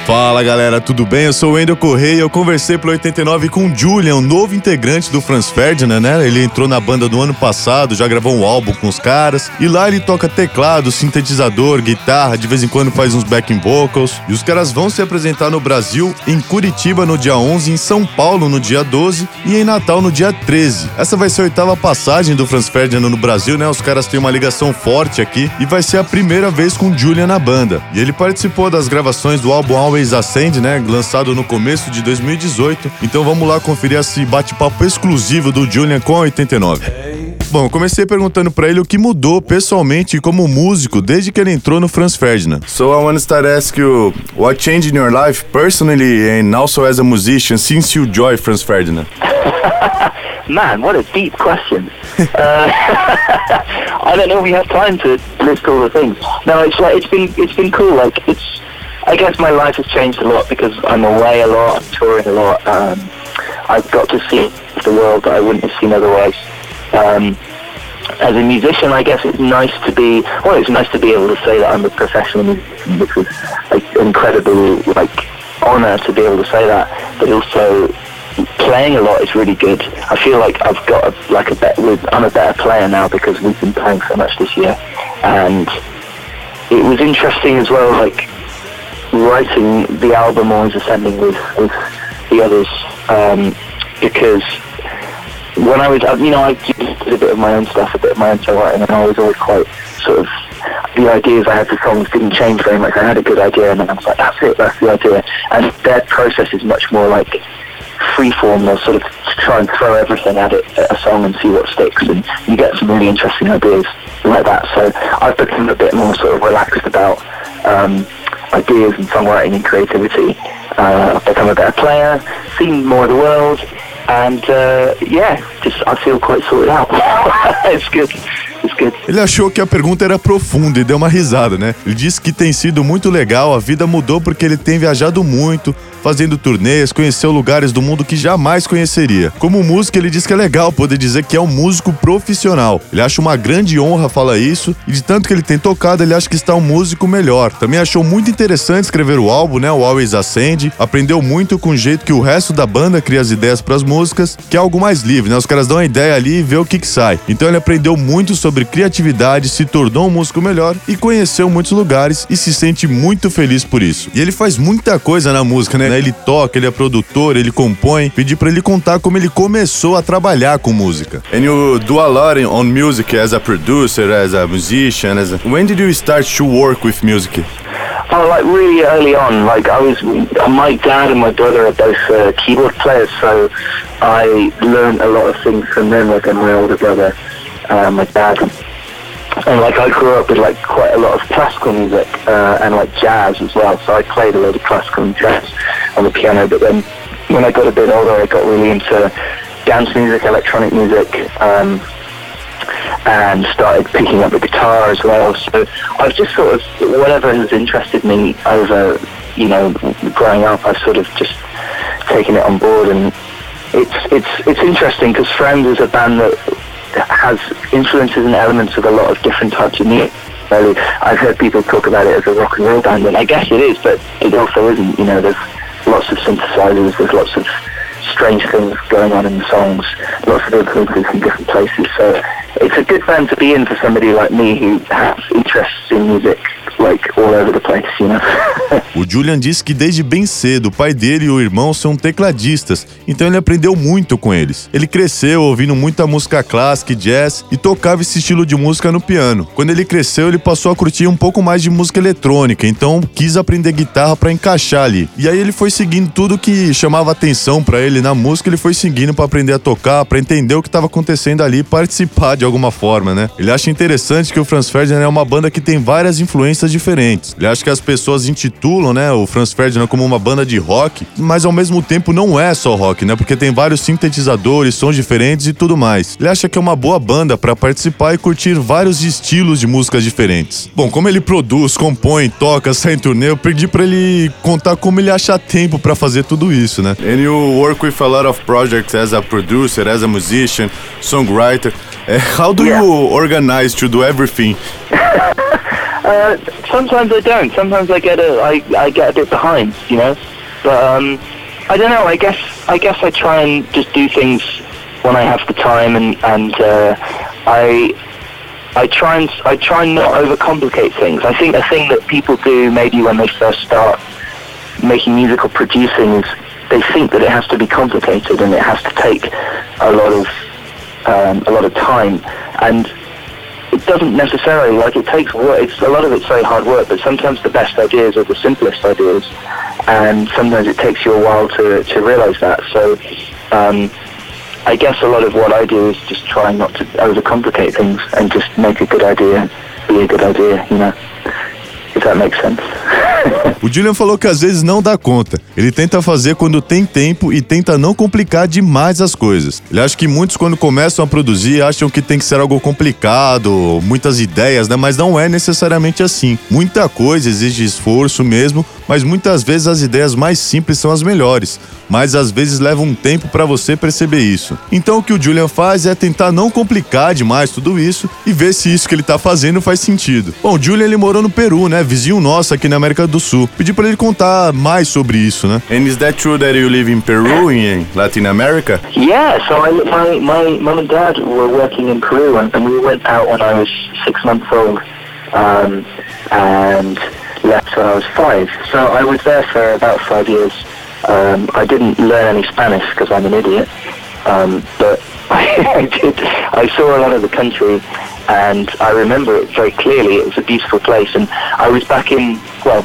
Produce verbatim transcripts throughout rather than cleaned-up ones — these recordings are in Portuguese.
Fala galera, tudo bem? Eu sou o Wendel Correia e eu conversei pelo oitenta e nove com o Julian, um novo integrante do Franz Ferdinand, né? Ele entrou na banda no ano passado, já gravou um álbum com os caras e lá ele toca teclado, sintetizador, guitarra, de vez em quando faz uns backing vocals. E os caras vão se apresentar no Brasil, em Curitiba no dia onze, em São Paulo no dia doze e em Natal no dia treze. Essa vai ser a oitava passagem do Franz Ferdinand no Brasil, né? Os caras têm uma ligação forte aqui e vai ser a primeira vez com o Julian na banda. E ele participou das gravações do álbum Always Ascend, né, lançado no começo de dois mil e dezoito. Então vamos lá conferir esse bate-papo exclusivo do Julian com a oitenta e nove. Bom, eu comecei perguntando pra ele o que mudou pessoalmente como músico desde que ele entrou no Franz Ferdinand. So I want to start asking you, what changed in your life personally and also as a musician since you joined Franz Ferdinand? Man, what a deep question. uh, I don't know if we have time to list all the things. No, it's like it's been it's been cool. Like it's, I guess my life has changed a lot because I'm away a lot, I'm touring a lot. Um, I've got to see the world that I wouldn't have seen otherwise. Um, as a musician, I guess it's nice to be. Well, it's nice to be able to say that I'm a professional musician, which is like incredible, like honor to be able to say that. But also, playing a lot is really good. I feel like I've got a, like a better. I'm a better player now because we've been playing so much this year, and it was interesting as well, like writing the album Always Ascending with with the others, um, because when I was, you know, I did a bit of my own stuff, a bit of my own songwriting, and I was always quite sort of, the ideas I had for songs didn't change very much. I had a good idea, and then I was like, that's it, that's the idea. And their process is much more like freeform. They'll sort of try and throw everything at it, at a song, and see what sticks, and you get some really interesting ideas like that. So I've become a bit more sort of relaxed about um, ideas and songwriting and creativity. Uh, I've become a better player, seen more of the world, and uh, yeah, just I feel quite sorted out. It's good. It's good. Ele achou que a pergunta era profunda e deu uma risada, né? Ele disse que tem sido muito legal, a vida mudou porque ele tem viajado muito, fazendo turnês, conheceu lugares do mundo que jamais conheceria. Como músico, ele diz que é legal poder dizer que é um músico profissional. Ele acha uma grande honra falar isso, e de tanto que ele tem tocado, ele acha que está um músico melhor. Também achou muito interessante escrever o álbum, né, o Always Ascend. Aprendeu muito com o jeito que o resto da banda cria as ideias para as músicas, que é algo mais livre, né? Os caras dão a ideia ali e vê o que que sai. Então ele aprendeu muito sobre criatividade, se tornou um músico melhor e conheceu muitos lugares e se sente muito feliz por isso. E ele faz muita coisa na música, né? Ele toca, ele é produtor, ele compõe. Pedi pra ele contar como ele começou a trabalhar com música. And you do a lot on music as a producer, as a musician. As a... When did you start to work with music? Oh, like really early on. Like I was, my dad and my brother are both uh, keyboard players, so I learned a lot of things from them. Like my older brother, uh, my dad. And like I grew up with like quite a lot of classical music uh, and like jazz as well. So I played a lot of classical and jazz on the piano. But then when I got a bit older, I got really into dance music, electronic music, um, and started picking up the guitar as well. So I've just sort of, whatever has interested me over, you know, growing up, I've sort of just taken it on board. And it's it's it's interesting because Franz is a band that has influences and elements of a lot of different types of music. Really, I've heard people talk about it as a rock and roll band, and I guess it is, but it also isn't. You know, there's lots of synthesizers, there's lots of strange things going on in the songs, lots of influences from different places. So it's a good band to be in for somebody like me who has interests in music like all over the place, you know. O Julian disse que desde bem cedo o pai dele e o irmão são tecladistas, então ele aprendeu muito com eles. Ele cresceu ouvindo muita música clássica e jazz e tocava esse estilo de música no piano. Quando ele cresceu, ele passou a curtir um pouco mais de música eletrônica, então quis aprender guitarra pra encaixar ali. E aí ele foi seguindo tudo que chamava atenção pra ele na música, ele foi seguindo pra aprender a tocar, pra entender o que estava acontecendo ali e participar de alguma forma, né? Ele acha interessante que o Franz Ferdinand é uma banda que tem várias influências diferentes. Ele acha que as pessoas intitulam, né, o Franz Ferdinand como uma banda de rock, mas ao mesmo tempo não é só rock, né, porque tem vários sintetizadores, sons diferentes e tudo mais. Ele acha que é uma boa banda pra participar e curtir vários estilos de músicas diferentes. Bom, como ele produz, compõe, toca, sai em turnê, eu pedi pra ele contar como ele acha tempo pra fazer tudo isso, né? And you work with a lot of projects as a producer, as a musician, songwriter. Uh, how do yeah. you organize to do everything? Uh, sometimes I don't. Sometimes I get a I, I get a bit behind, you know. But um, I don't know. I guess I guess I try and just do things when I have the time, and and uh, I I try and I try and not overcomplicate things. I think a thing that people do maybe when they first start making music or producing is they think that it has to be complicated and it has to take a lot of um, a lot of time, and it doesn't necessarily. Like, it takes work. It's a lot of it's very hard work, but sometimes the best ideas are the simplest ideas, and sometimes it takes you a while to to realize that. So um, I guess a lot of what I do is just try not to overcomplicate things and just make a good idea be a good idea, you know. If that makes sense. O Julian falou que às vezes não dá conta. Ele tenta fazer quando tem tempo e tenta não complicar demais as coisas. Ele acha que muitos, quando começam a produzir, acham que tem que ser algo complicado, muitas ideias, né? Mas não é necessariamente assim. Muita coisa exige esforço mesmo, mas muitas vezes as ideias mais simples são as melhores. Mas às vezes leva um tempo para você perceber isso. Então o que o Julian faz é tentar não complicar demais tudo isso e ver se isso que ele tá fazendo faz sentido. Bom, o Julian, ele morou no Peru, né? Vizinho nosso aqui na América do Sul. Pedi para ele contar mais sobre isso, né? And is that true that you live in Peru, in Latin America? Yeah, so I, my my mum and dad were working in Peru, and, and we went out when I was six months old, um, and left when I was five. So I was there for about five years. Um, I didn't learn any Spanish because I'm an idiot, um, but I, I did. I saw a lot of the country, and I remember it very clearly. It was a beautiful place, and I was back in, well,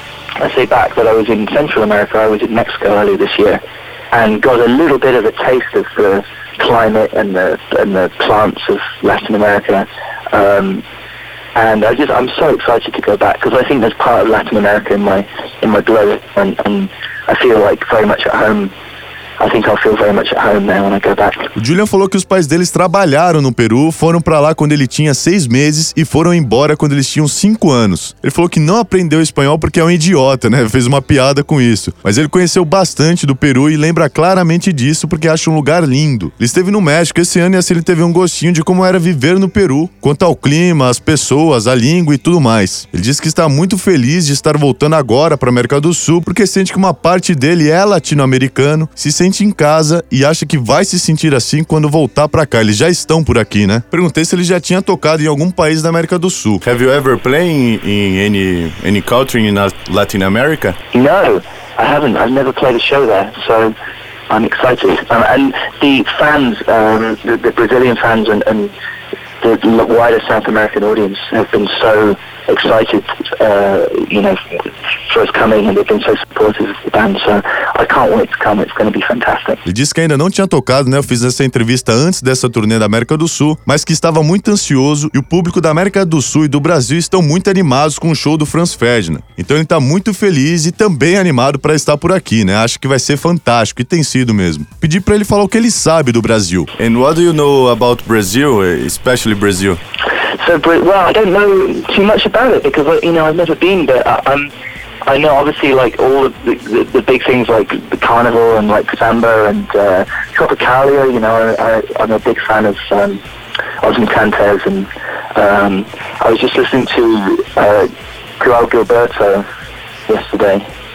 I say back, but I was in Central America. I was in Mexico earlier this year, and got a little bit of a taste of the climate and the and the plants of Latin America. Um, And I just, I'm so excited to go back because I think there's part of Latin America in my in my blood, and, and I feel like very much at home. I think I'll feel very much at home there when I go back. O Julian falou que os pais deles trabalharam no Peru, foram pra lá quando ele tinha seis meses e foram embora quando eles tinham cinco anos. Ele falou que não aprendeu espanhol porque é um idiota, né? Fez uma piada com isso. Mas ele conheceu bastante do Peru e lembra claramente disso porque acha um lugar lindo. Ele esteve no México esse ano e assim ele teve um gostinho de como era viver no Peru, quanto ao clima, as pessoas, a língua e tudo mais. Ele disse que está muito feliz de estar voltando agora pra América do Sul porque sente que uma parte dele é latino-americano, se sente em casa e acha que vai se sentir assim quando voltar pra cá. Eles já estão por aqui, né? Perguntei se ele já tinha tocado em algum país da América do Sul. Have you ever played in any any country in Latin America? No, I haven't. I've never played a show there, so I'm excited. Um, and the fans, um, the, the Brazilian fans and, and the wider South American audience have been so excited, uh, you know, for us coming, and they've been so supportive of the band, so I can't wait to come. It's going to be fantastic. Ele disse que ainda não tinha tocado, né? Eu fiz essa entrevista antes dessa turnê da América do Sul, mas que estava muito ansioso e o público da América do Sul e do Brasil estão muito animados com o show do Franz Ferdinand. Então ele tá muito feliz e também animado para estar por aqui, né? Acho que vai ser fantástico e tem sido mesmo. Pedi para ele falar o que ele sabe do Brasil. And what do you know about Brazil, especially Brazil? So, well, I don't know too much about it because, you know, I've never been, but I, I'm, I know obviously like all of the, the, the big things like the carnival and like samba and uh, Tropicalia. You know, I, I'm a big fan of um, Os Encantes, and um, I was just listening to uh, João Gilberto yesterday,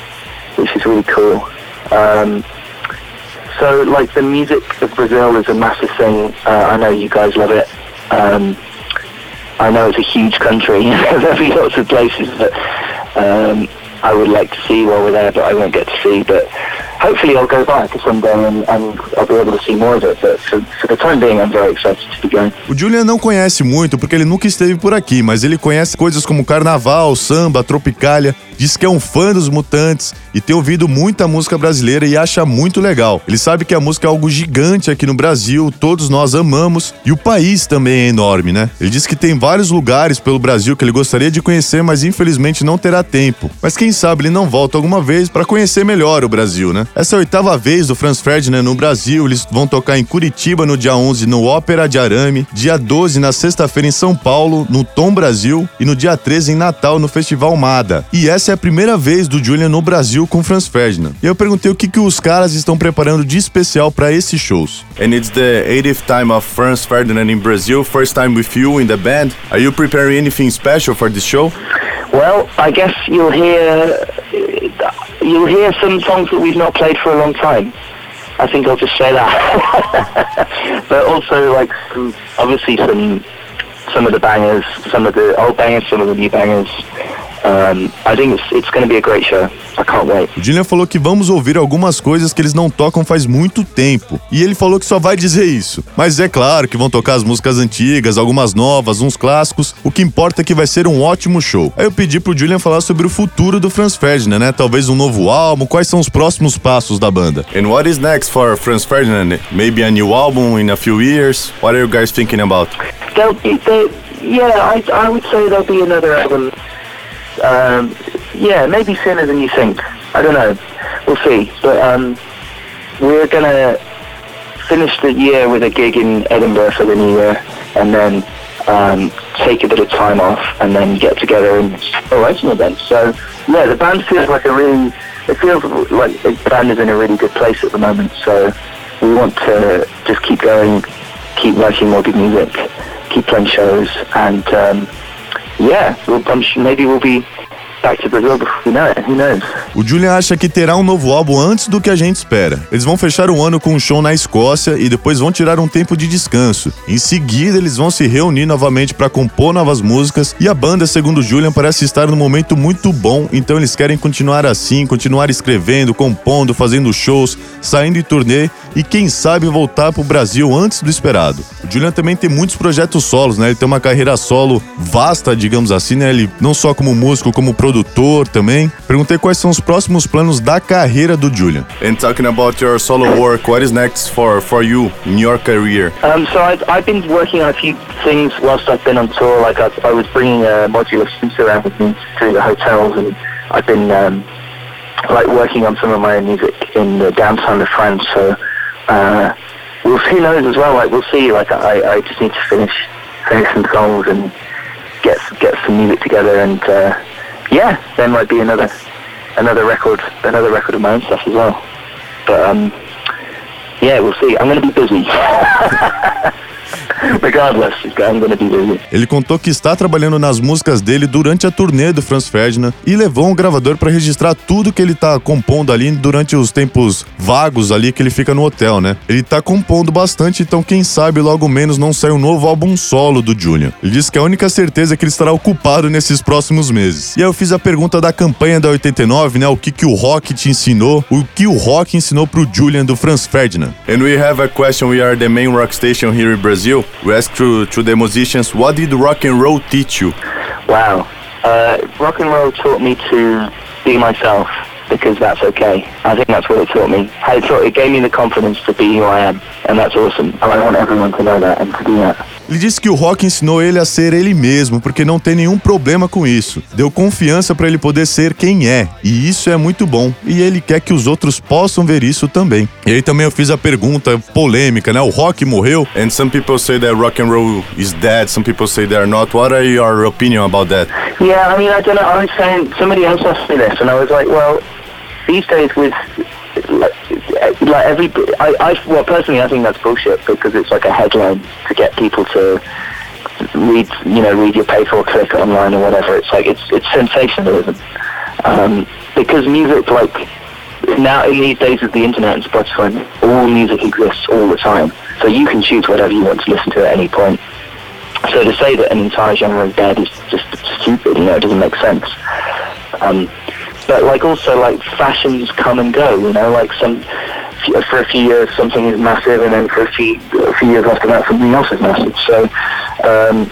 which is really cool. Um, so, like, the music of Brazil is a massive thing. Uh, I know you guys love it. Um, I know it's a huge country. There'll be lots of places that um, I would like to see while we're there, but I won't get to see. But hopefully I'll go back someday and, and I'll be able to see more of it. But for, for the time being, I'm very excited to be going. O Julian não conhece muito porque ele nunca esteve por aqui, mas ele conhece coisas como carnaval, samba, Tropicália. Diz que é um fã dos Mutantes e tem ouvido muita música brasileira e acha muito legal. Ele sabe que a música é algo gigante aqui no Brasil, todos nós amamos e o país também é enorme, né? Ele diz que tem vários lugares pelo Brasil que ele gostaria de conhecer, mas infelizmente não terá tempo. Mas quem sabe ele não volta alguma vez para conhecer melhor o Brasil, né? Essa é a oitava vez do Franz Ferdinand no Brasil. Eles vão tocar em Curitiba no dia onze no Ópera de Arame, dia doze na sexta-feira em São Paulo, no Tom Brasil, e no dia treze em Natal no Festival Mada. E essa é a primeira vez do Julian no Brasil com Franz Ferdinand. E eu perguntei o que, que os caras estão preparando de especial para esses shows. And it's the eightieth time of Franz Ferdinand in Brazil, first time with you in the band. Are you preparing anything special for this show? Well, I guess you'll hear you'll hear some songs that we've not played for a long time. I think I'll just say that. But also, like, some, obviously some some of the bangers, some of the old bangers, some of the new bangers. Um, I think it's, it's going to be a great show. I can't wait. O Julian falou que vamos ouvir algumas coisas que eles não tocam faz muito tempo. E ele falou que só vai dizer isso. Mas é claro que vão tocar as músicas antigas, algumas novas, uns clássicos. O que importa é que vai ser um ótimo show. Aí eu pedi pro Julian falar sobre o futuro do Franz Ferdinand, né? Talvez um novo álbum, quais são os próximos passos da banda. And what is next for Franz Ferdinand? Maybe a new album in a few years? What are you guys thinking about? There'll be, there, yeah, I, I would say there'll be another album. Um, yeah, maybe sooner than you think. I don't know. We'll see. But um, we're going to finish the year with a gig in Edinburgh for the new year, and then um, take a bit of time off, and then get together and write some events. So, yeah, the band feels like a really, it feels like the band is in a really good place at the moment. So we want to just keep going, keep writing more good music, keep playing shows, and um, yeah, we'll, I'm sure maybe we'll be back to Brazil before we know it. Who knows? O Julian acha que terá um novo álbum antes do que a gente espera. Eles vão fechar o ano com um show na Escócia e depois vão tirar um tempo de descanso. Em seguida, eles vão se reunir novamente para compor novas músicas e a banda, segundo o Julian, parece estar num momento muito bom, então eles querem continuar assim, continuar escrevendo, compondo, fazendo shows, saindo em turnê e quem sabe voltar pro Brasil antes do esperado. O Julian também tem muitos projetos solos, né? Ele tem uma carreira solo vasta, digamos assim, né? Ele não só como músico, como produtor também. Perguntei quais são os próximos planos da carreira do Julian. And talking about your solo work, what is next for, for you in your career? Um, so I've, I've been working on a few things whilst I've been on tour. Like I, I was bringing a modular synth around with me to the hotels, and I've been um, like working on some of my own music in the downtown of France. So uh, we'll see those as well. Like we'll see. Like I, I just need to finish finish some songs and get get some music together, and uh, yeah, there might be another another record, another record of my own stuff as well. But um, yeah, we'll see. I'm going to be busy. Regardless, I'm gonna be busy. Ele contou que está trabalhando nas músicas dele durante a turnê do Franz Ferdinand e levou um gravador para registrar tudo que ele tá compondo ali durante os tempos vagos ali que ele fica no hotel, né? Ele tá compondo bastante, então quem sabe logo menos não sai um novo álbum solo do Julian. Ele disse que a única certeza é que ele estará ocupado nesses próximos meses. E aí eu fiz a pergunta da campanha da oitenta e nove, né? O que que o rock te ensinou? O que o rock ensinou pro Julian do Franz Ferdinand? And we have a question. We are the main rock station here in Brazil. We ask to, to the musicians, what did rock and roll teach you? Wow. Uh, rock and roll taught me to be myself, because that's okay. I think that's what it taught me. It, taught, it gave me the confidence to be who I am, and that's awesome. And I want everyone to know that and to do that. Ele disse que o rock ensinou ele a ser ele mesmo, porque não tem nenhum problema com isso. Deu confiança para ele poder ser quem é, e isso é muito bom. E ele quer que os outros possam ver isso também. E aí também eu fiz a pergunta polêmica, né? O rock morreu? And some people say that rock and roll is dead. Some people say they're not. What are your opinion about that? Yeah, I mean, I don't know. I was saying, somebody else asked me this, and I was like, well, these days with like, like every, I, I, well, personally, I think that's bullshit, because it's like a headline to get people to read, you know, read your paper or click online or whatever. It's like it's it's sensationalism, um, because music, like now in these days of the internet and Spotify, all music exists all the time, so you can choose whatever you want to listen to at any point. So to say that an entire genre is dead is just stupid. You know, it doesn't make sense. Um, But like also like fashions come and go, you know, like some for a few years something is massive, and then for a few a few years after that something else is massive. So um,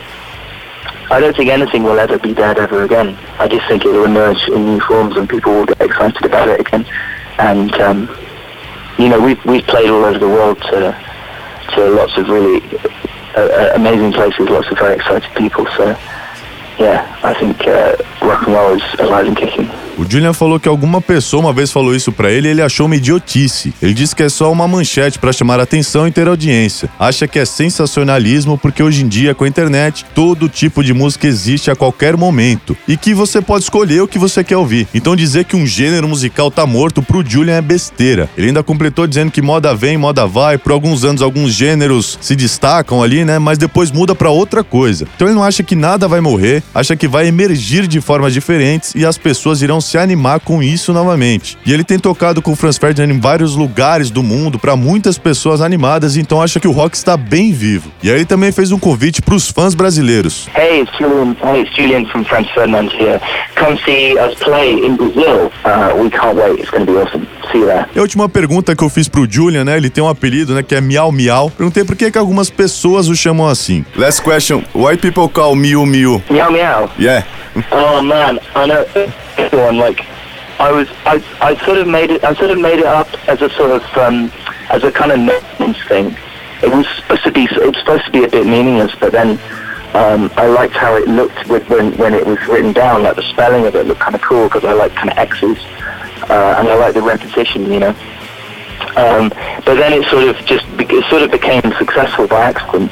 I don't think anything will ever be dead ever again. I just think it will emerge in new forms, and people will get excited about it again. And um, you know, we've we've played all over the world to to lots of really uh, amazing places, lots of very excited people. So yeah, I think uh, rock and roll is alive and kicking. O Julian falou que alguma pessoa uma vez falou isso pra ele e ele achou uma idiotice. Ele disse que é só uma manchete pra chamar a atenção e ter audiência. Acha que é sensacionalismo porque hoje em dia, com a internet, todo tipo de música existe a qualquer momento e que você pode escolher o que você quer ouvir. Então dizer que um gênero musical tá morto pro Julian é besteira. Ele ainda completou dizendo que moda vem, moda vai, por alguns anos alguns gêneros se destacam ali, né, mas depois muda pra outra coisa. Então ele não acha que nada vai morrer, acha que vai emergir de formas diferentes e as pessoas irão se animar com isso novamente. E ele tem tocado com o Franz Ferdinand em vários lugares do mundo pra muitas pessoas animadas, então acha que o rock está bem vivo. E aí ele também fez um convite pros fãs brasileiros. Hey, it's Julian. Hey, it's Julian from Franz Ferdinand here. Come see us play in Brazil. Uh, we can't wait. It's going to be awesome. See you there. E a última pergunta que eu fiz pro Julian, né? Ele tem um apelido, né? Que é Miau Miau. Perguntei por que que algumas pessoas o chamam assim. Last question. Why people call Miu Miu? Meow meow. Yeah. Oh man, I know. One like, I was, I, I sort of made it. I sort of made it up as a sort of, um, as a kind of nonsense thing. It was supposed to be, it was supposed to be a bit meaningless, but then um, I liked how it looked with, when when it was written down. Like the spelling of it looked kind of cool because I like kind of X's, uh, and I like the repetition, you know. Um, but then it sort of just be- it sort of became successful by accident.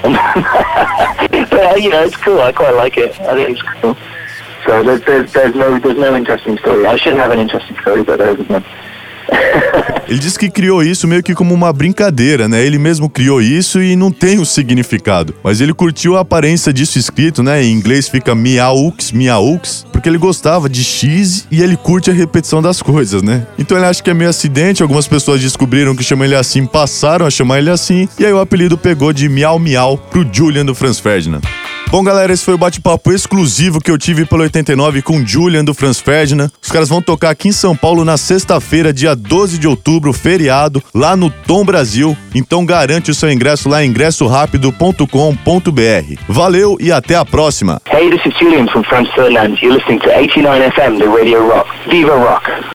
But you know, it's cool. I quite like it. I think it's cool. So there's, there's, there's no there's no interesting story. I should have an interesting story, but there isn't one. Ele disse que criou isso meio que como uma brincadeira, né? Ele mesmo criou isso e não tem um significado. Mas ele curtiu a aparência disso escrito, né? Em inglês fica miaux, miaux, porque ele gostava de X e ele curte a repetição das coisas, né? Então ele acha que é meio acidente, algumas pessoas descobriram que chamam ele assim, passaram a chamar ele assim, e aí o apelido pegou de Miau Miau pro Julian do Franz Ferdinand. Bom, galera, esse foi o bate-papo exclusivo que eu tive pelo oitenta e nove com o Julian do Franz Ferdinand. Os caras vão tocar aqui em São Paulo na sexta-feira, dia doze de outubro, feriado, lá no Tom Brasil. Então garante o seu ingresso lá em ingresso rápido ponto com ponto b r. Valeu e até a próxima! Hey, this is Julian from Franz Ferdinand. You're listening to eighty-nine F M, the Radio Rock. Viva Rock!